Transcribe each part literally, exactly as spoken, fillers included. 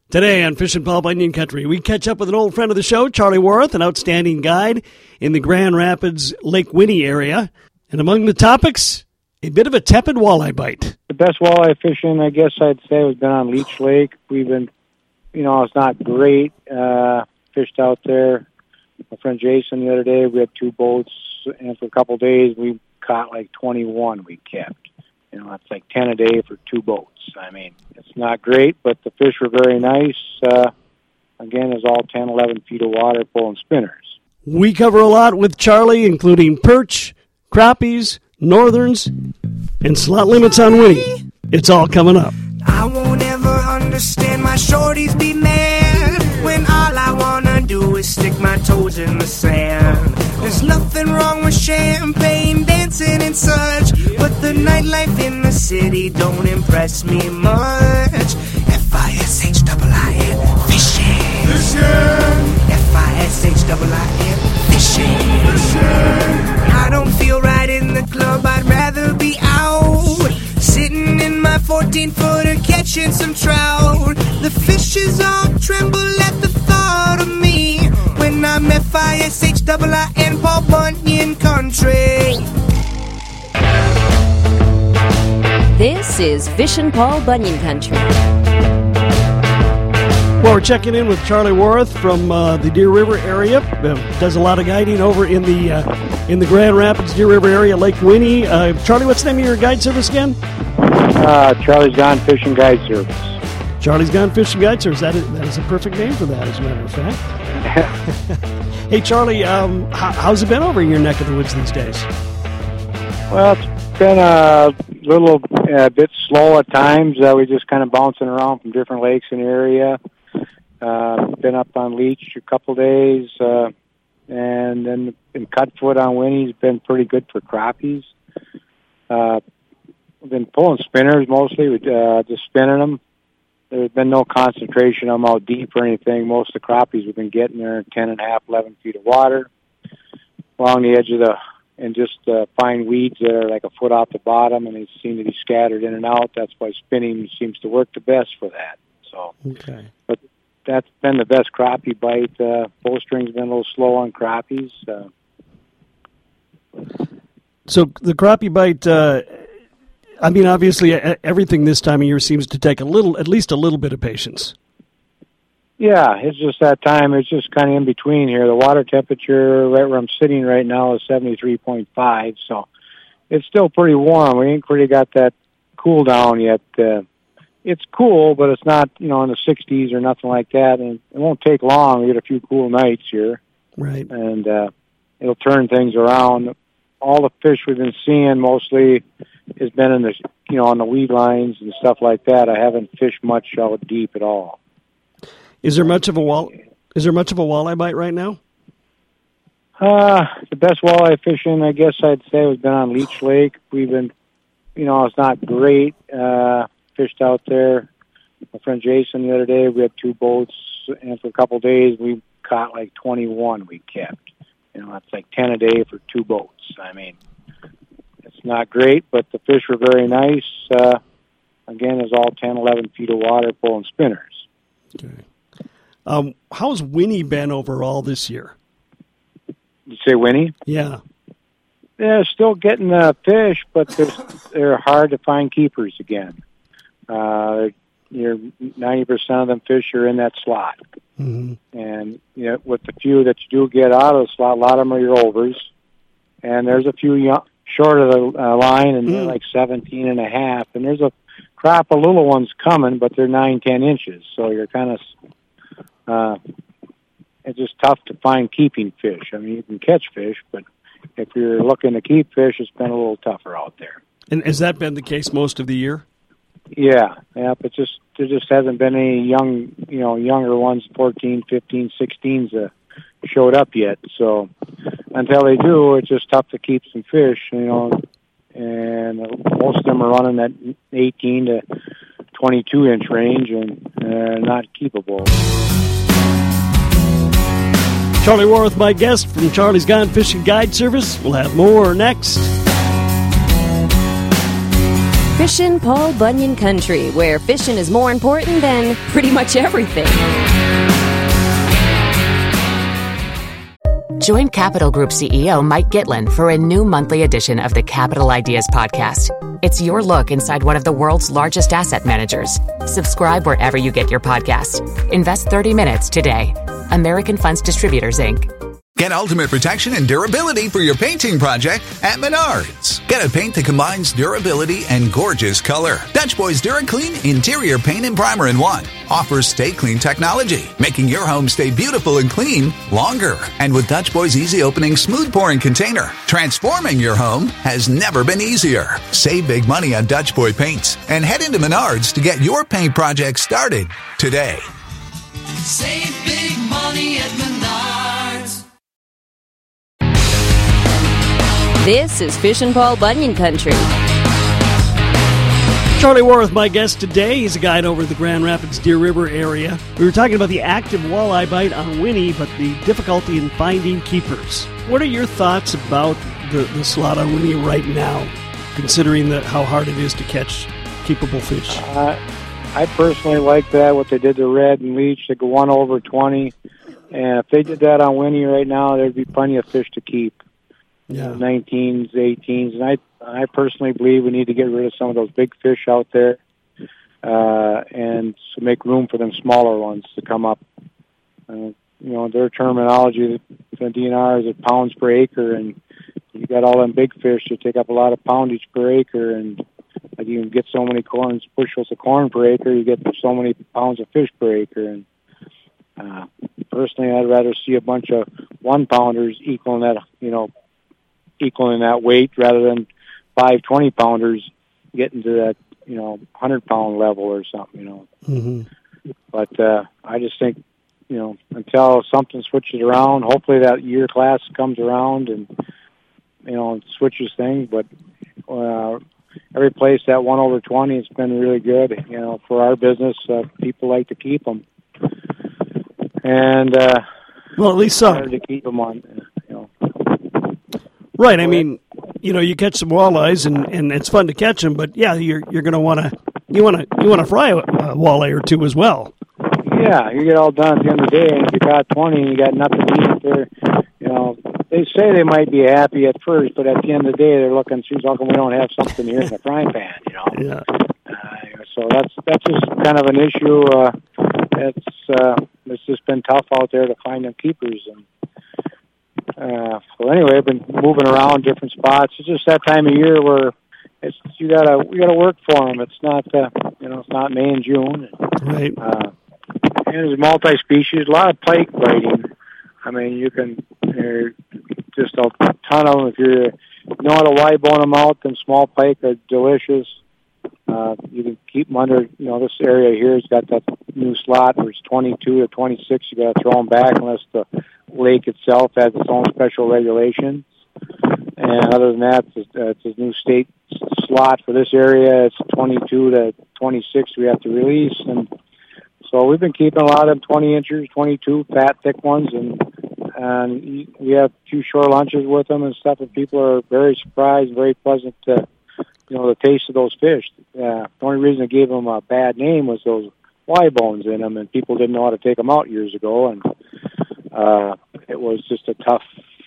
Today on Fishin' Paul Bunyan Country, we catch up with an old friend of the show, Charlie Worth, an outstanding guide in the Grand Rapids, Lake Winnie area. And among the topics, a bit of a tepid walleye bite. The best walleye fishing, I guess I'd say, has been on Leech Lake. We've been, you know, it's not great. Uh, fished out there. My friend Jason the other day, we had two boats, and for a couple of days, we caught like twenty-one we kept. You know, that's like ten a day for two boats. I mean, it's not great, but the fish were very nice. Uh, again, it's all ten, eleven feet of water pulling spinners. We cover a lot with Charlie, including perch, crappies, northerns, and slot limits on Winnie. It's all coming up. I won't ever understand my shorties be mad when all I wanna do is stick my toes in the sand. There's nothing wrong with champagne, dancing and such, but the nightlife in the city don't impress me much. F I S H I I N, fishing. Fishing. F I S H I I N, fishing. Fishing. I don't feel right in the club, I'd rather be out, sitting in my fourteen-footer catching some trout. The fishes all tremble at the thought of me when I'm F I S H I I N, Paul Bunyan Country. This is Fishin' Paul Bunyan Country. Well, we're checking in with Charlie Worth from uh, the Deer River area. Uh, does a lot of guiding over in the uh, in the Grand Rapids, Deer River area, Lake Winnie. Uh, Charlie, what's the name of your guide service again? Uh, Charlie's Gone Fishing Guide Service. Charlie's Gone Fishing Guide Service. That is, that is a perfect name for that, as a matter of fact. Hey, Charlie, um, how, how's it been over in your neck of the woods these days? Well, it's been a little a bit slow at times. Uh, we're just kind of bouncing around from different lakes in the area. Uh, been up on Leech a couple days, uh, and then in Cutfoot on Winnie's been pretty good for crappies. Uh, we've been pulling spinners mostly, with, uh, just spinning them. There's been no concentration on them out deep or anything. Most of the crappies we've been getting there ten and a half, eleven feet of water along the edge of the, and just uh, fine weeds that are like a foot off the bottom, and they seem to be scattered in and out. That's why spinning seems to work the best for that. So, okay. But that's been the best crappie bite. Uh, bowstring's been a little slow on crappies. Uh, so the crappie bite, uh, I mean, obviously everything this time of year seems to take a little, at least a little bit of patience. Yeah, it's just that time. It's just kind of in between here. The water temperature right where I'm sitting right now is seventy-three point five, so it's still pretty warm. We ain't really got that cool down yet. Uh, it's cool, but it's not, you know, in the sixties or nothing like that. And it won't take long. We get a few cool nights here. Right. And uh, it'll turn things around. All the fish we've been seeing mostly has been in the, you know, on the weed lines and stuff like that. I haven't fished much out deep at all. Is there much of a wall? Is there much of a walleye bite right now? Uh, the best walleye fishing, I guess I'd say, has been on Leech Lake. We've been, you know, it's not great. Uh, fished out there. My friend Jason the other day, we had two boats, and for a couple of days, we caught like twenty-one we kept. You know, that's like ten a day for two boats. I mean, it's not great, but the fish were very nice. Uh, again, it's all ten, eleven feet of water pulling spinners. Okay. Um, how's Winnie been overall this year? You say Winnie? Yeah. They're still getting uh, fish, but they're, they're hard to find keepers again. Uh, you're ninety percent of them fish are in that slot. Mm-hmm. And you know, with the few that you do get out of the slot, a lot of them are your overs. And there's a few young, short of the uh, line, and they're mm. like seventeen and a half. And there's a crop of little ones coming, but they're nine, ten inches. So you're kind of, uh, it's just tough to find keeping fish. I mean, you can catch fish, but if you're looking to keep fish, it's been a little tougher out there. And has that been the case most of the year? Yeah, yeah, but just there just hasn't been any young, you know, younger ones, fourteen, fifteen, sixteens, uh, showed up yet. So until they do, it's just tough to keep some fish, you know. And most of them are running that eighteen to twenty-two inch range and uh, not keepable. Charlie Worth, my guest from Charlie's Gone Fishing Guide Service. We'll have more next. Fishin' Paul Bunyan Country, where fishing is more important than pretty much everything. Join Capital Group C E O Mike Gitlin for a new monthly edition of the Capital Ideas Podcast. It's your look inside one of the world's largest asset managers. Subscribe wherever you get your podcasts. Invest thirty minutes today. American Funds Distributors, Incorporated. Get ultimate protection and durability for your painting project at Menards. Get a paint that combines durability and gorgeous color. Dutch Boys DuraClean Interior Paint and Primer in one offers Stay Clean technology, making your home stay beautiful and clean longer. And with Dutch Boys Easy Opening Smooth Pouring Container, transforming your home has never been easier. Save big money on Dutch Boy paints and head into Menards to get your paint project started today. Save big money at Menards. This is Fishin' Paul Bunyan Country. Charlie Warth, my guest today. He's a guide over the Grand Rapids Deer River area. We were talking about the active walleye bite on Winnie, but the difficulty in finding keepers. What are your thoughts about the, the slot on Winnie right now, considering the, how hard it is to catch keepable fish? Uh, I personally like that, what they did to Red and Leech. They go one over twenty. And if they did that on Winnie right now, there'd be plenty of fish to keep. Yeah. nineteens, eighteens, and I I personally believe we need to get rid of some of those big fish out there, uh, and to make room for them smaller ones to come up. Uh, you know, their terminology, the D N R is at pounds per acre, and you got all them big fish that take up a lot of poundage per acre, and like you can get so many corns, bushels of corn per acre, you get so many pounds of fish per acre, and uh, personally, I'd rather see a bunch of one pounders equaling that, you know, equaling that weight rather than five twenty pounders getting to that, you know, hundred pound level or something, you know. Mm-hmm. But uh, I just think, you know, until something switches around, hopefully that year class comes around and, you know, and switches things. But uh, every place that one over twenty, it's been really good. You know, for our business, uh, people like to keep them, and uh, well, at least some to keep them on. You know. Right. I mean, you know, you catch some walleyes, and, and it's fun to catch them. But yeah, you're you're going to want to you want to you want to fry a, a walleye or two as well. Yeah, you get all done at the end of the day, and if you caught twenty and you got nothing to eat there, you know, they say they might be happy at first, but at the end of the day, they're looking, geez, how come we don't have something here in the frying pan, you know? Yeah. Uh, so that's that's just kind of an issue. Uh, it's uh, it's just been tough out there to find them keepers, and uh, so anyway, I've been moving around different spots. It's just that time of year where it's you gotta we gotta work for them. It's not uh, you know it's not May and June. Right. Uh, and there's multi-species, a lot of pike biting. I mean, you can uh, just a ton of them. If you're, you know how to wide bone them out, then small pike are delicious. Uh, you can keep them under, you know, this area here has got that new slot where it's twenty-two or twenty-six. You got to throw them back unless the lake itself has its own special regulations. And other than that, it's, uh, it's a new state slot for this area. It's twenty-two to twenty-six we have to release. And so we've been keeping a lot of them twenty inches, twenty-two, fat, thick ones. And, and we have a few shore lunches with them and stuff. And people are very surprised, very pleasant to, you know, the taste of those fish. Uh, the only reason I gave them a bad name was those Y bones in them, and people didn't know how to take them out years ago, and uh, it was just a tough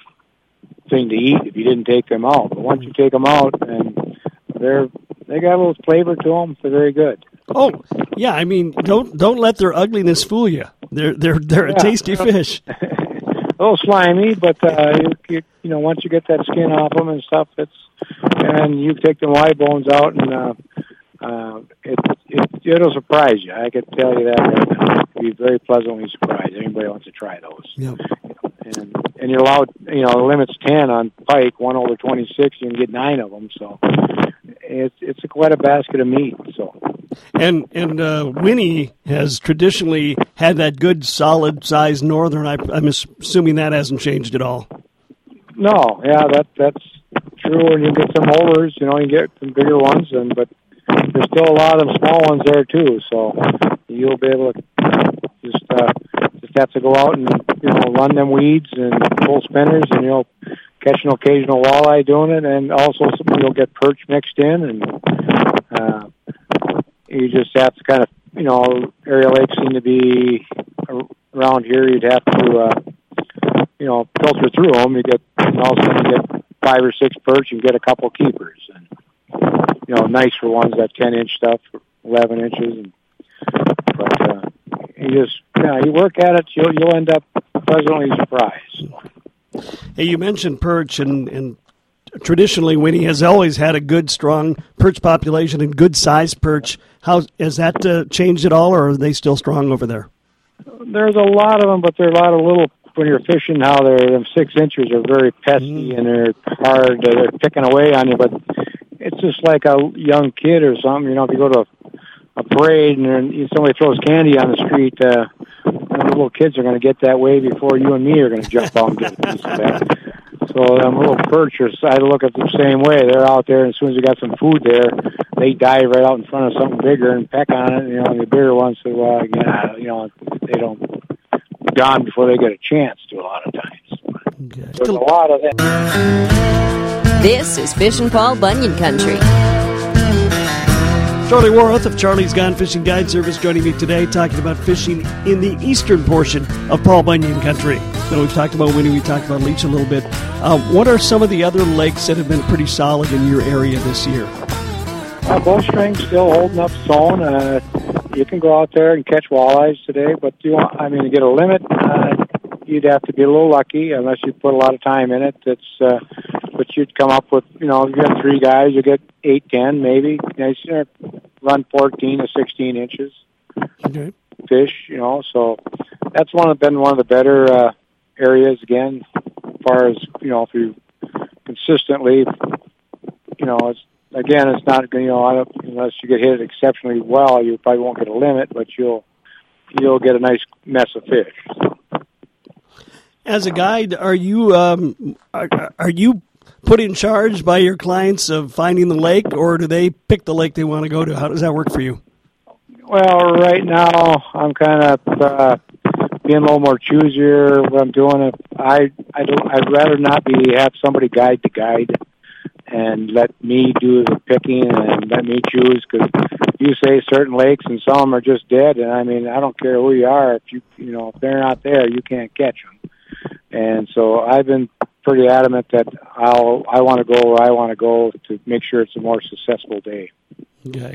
thing to eat if you didn't take them out. But once you take them out, and they're they got a little flavor to them, they're very good. Oh, yeah. I mean, don't don't let their ugliness fool you. They're they're they're a Yeah. tasty fish. A little slimy, but uh, you, you, you know, once you get that skin off them and stuff, it's and you take the Y bones out, and uh, uh, it, it it'll surprise you. I can tell you that right now. You'll be very pleasantly surprised. Anybody wants to try those. Yep. And and you're allowed, you know, the limit's ten on pike, one over twenty-six. You can get nine of them, so it's it's a, quite a basket of meat. So. And and uh, Winnie has traditionally had that good, solid-sized northern. I, I'm assuming that hasn't changed at all. No, yeah, that that's true. And you get some molars, you know, you get some bigger ones, and but there's still a lot of them small ones there too. So you'll be able to just uh, just have to go out and you know run them weeds and pull spinners, and you'll catch an occasional walleye doing it, and also some, you'll get perch mixed in, and Uh, you just have to kind of, you know, area lakes seem to be around here. You'd have to, uh, you know, filter through them. You get, and all of a sudden you get five or six perch and get a couple keepers. And, you know, nice for ones that ten-inch stuff, eleven inches. And, but uh, you just, you know, you work at it, you'll, you'll end up pleasantly surprised. Hey, you mentioned perch, and, and traditionally Winnie has always had a good, strong perch population and good size perch. How has that uh, changed at all, or are they still strong over there? There's a lot of them, but there are a lot of little, when you're fishing, how they're, them six inches are very pesky mm. and they're hard, they're picking away on you, but it's just like a young kid or something. You know, if you go to a, a parade and then somebody throws candy on the street, uh, the little kids are going to get that way before you and me are going to jump out and get a piece of that. So them little perchers, I look at them the same way. They're out there, and as soon as you got some food there, they dive right out in front of something bigger and peck on it. You know, and the bigger ones say, well, again, you know, they don't gone before they get a chance to a lot of times. Okay. There's a lot of that. This is Fishin' Paul Bunyan Country. Charlie Warroth of Charlie's Gone Fishing Guide Service joining me today, talking about fishing in the eastern portion of Paul Bunyan Country. Now, we've talked about Winnie, we talked about Leech a little bit. Uh, what are some of the other lakes that have been pretty solid in your area this year? Uh, Bowstring's still holding up its own. Uh, you can go out there and catch walleyes today, but you want, I mean, to get a limit, uh, you'd have to be a little lucky unless you put a lot of time in it. It's, uh, but you'd come up with, you know, you got three guys, you get eight, ten, maybe. You know, run fourteen to sixteen inches okay. fish, you know. So that's one of been one of the better uh, areas again, as far as, you know, if you consistently, you know, it's again, it's not, you know, I don't, unless you get hit exceptionally well, you probably won't get a limit, but you'll you'll get a nice mess of fish. As a guide, are you um, are, are you put in charge by your clients of finding the lake, or do they pick the lake they want to go to? How does that work for you? Well, right now I'm kind of uh, being a little more choosier. What I'm doing, if I I don't, I'd rather not be have somebody guide the guide and let me do the picking and let me choose, because you say certain lakes and some of them are just dead, and I mean, I don't care who you are, if you you know if they're not there, you can't catch them. And so I've been pretty adamant that I'll I want to go where I want to go to make sure it's a more successful day. Okay.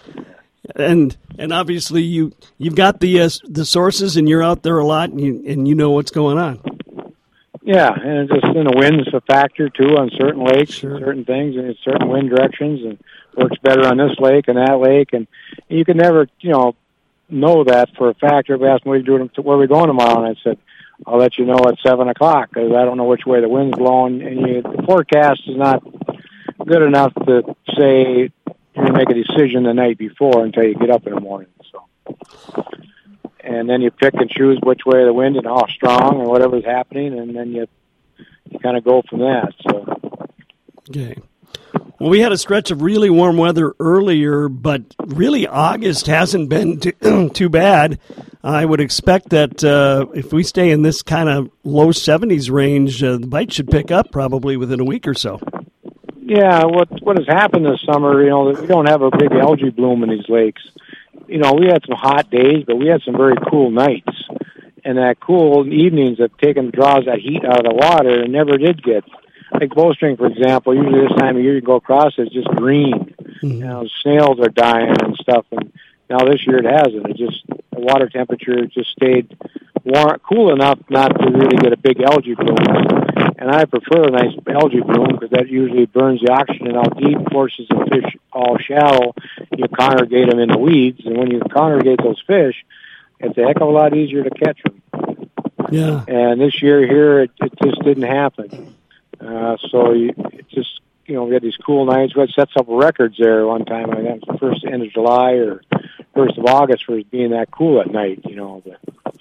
And and obviously you you've got the uh, the sources, and you're out there a lot, and you and you know what's going on. Yeah, and just in the wind's a factor too on certain lakes, sure. and certain things, and certain wind directions, and works better on this lake and that lake, and you can never you know know that for a fact. Everybody asked me, "What are you doing? Where are we going tomorrow?" And I said, I'll let you know at seven o'clock, because I don't know which way the wind's blowing, and you, the forecast is not good enough to say you're going to make a decision the night before until you get up in the morning. So, and then you pick and choose which way the wind and how strong and whatever's happening, and then you you kind of go from that. So, okay. Well, we had a stretch of really warm weather earlier, but really August hasn't been too, too bad. I would expect that uh, if we stay in this kind of low seventies range, uh, the bite should pick up probably within a week or so. Yeah, what what has happened this summer, you know, we don't have a big algae bloom in these lakes. You know, we had some hot days, but we had some very cool nights. And that cool evenings have taken draws that heat out of the water and never did get. Like Bowstring, for example, usually this time of year you go across, it's just green. Mm-hmm. You know, snails are dying and stuff, and now this year it hasn't. It just, the water temperature just stayed warm, cool enough not to really get a big algae bloom. And I prefer a nice algae bloom, because that usually burns the oxygen out deep, forces the fish all shallow. You congregate them in the weeds, and when you congregate those fish, it's a heck of a lot easier to catch them. Yeah. And this year here, it, it just didn't happen. Uh, so you, it just, you know, we had these cool nights. We had set some records there one time. I think it was the first end of July or first of August for it being that cool at night, you know. But,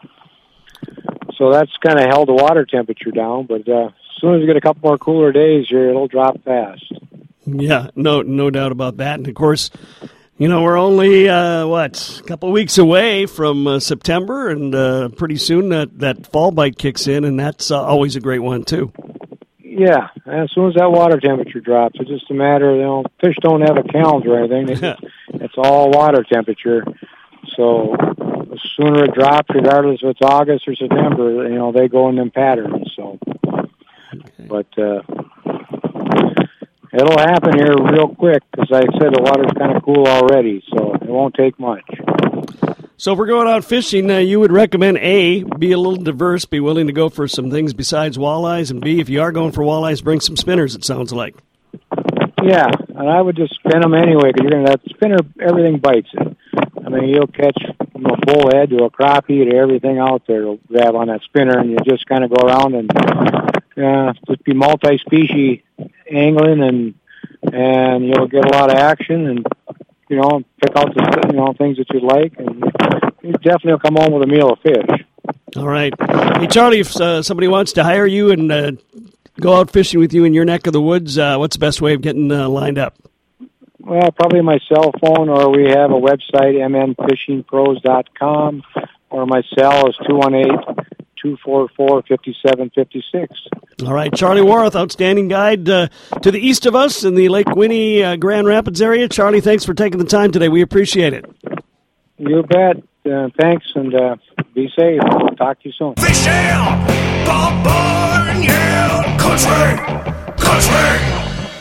so that's kind of held the water temperature down. But uh, as soon as you get a couple more cooler days here, it'll drop fast. Yeah, no, no doubt about that. And of course, you know, we're only, uh, what, a couple of weeks away from uh, September, and uh, pretty soon that, that fall bite kicks in, and that's uh, always a great one, too. Yeah, as soon as that water temperature drops, it's just a matter, you know, fish don't have a calendar or anything. They just, it's all water temperature. So the sooner it drops, regardless if it's August or September, you know, they go in them patterns. So, okay. But uh, it'll happen here real quick because, like I said, the water's kind of cool already, so it won't take much. So if we're going out fishing, uh, you would recommend A, be a little diverse, be willing to go for some things besides walleyes, and B, if you are going for walleyes, bring some spinners, it sounds like. Yeah, and I would just spin them anyway, because you're going to that spinner, everything bites it. I mean, you'll catch from a bullhead to a crappie to everything out there to grab on that spinner, and you just kind of go around and uh, just be multi-species angling, and and you'll get a lot of action, and you know, pick out the you know things that you like, and you definitely will come home with a meal of fish. All right. Hey, Charlie, if uh, somebody wants to hire you and uh, go out fishing with you in your neck of the woods, uh, what's the best way of getting uh, lined up? Well, probably my cell phone, or we have a website, m n fishing pros dot com, or my cell is two one eight, two four four, five seven five six. All right, Charlie Warroth, outstanding guide uh, to the east of us in the Lake Winnie, uh, Grand Rapids area. Charlie, thanks for taking the time today. We appreciate it. You bet. Uh, thanks, and uh, be safe. I'll talk to you soon. Fish out, Bob Barn, yeah, country, country.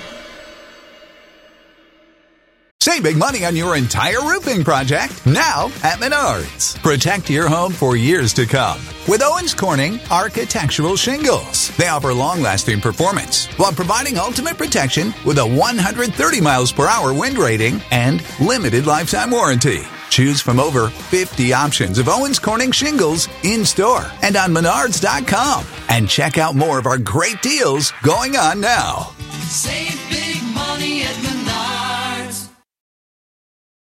Save big money on your entire roofing project now at Menards. Protect your home for years to come with Owens Corning Architectural Shingles. They offer long-lasting performance while providing ultimate protection with a one hundred thirty miles per hour wind rating and limited lifetime warranty. Choose from over fifty options of Owens Corning shingles in-store and on menards dot com. And check out more of our great deals going on now. Save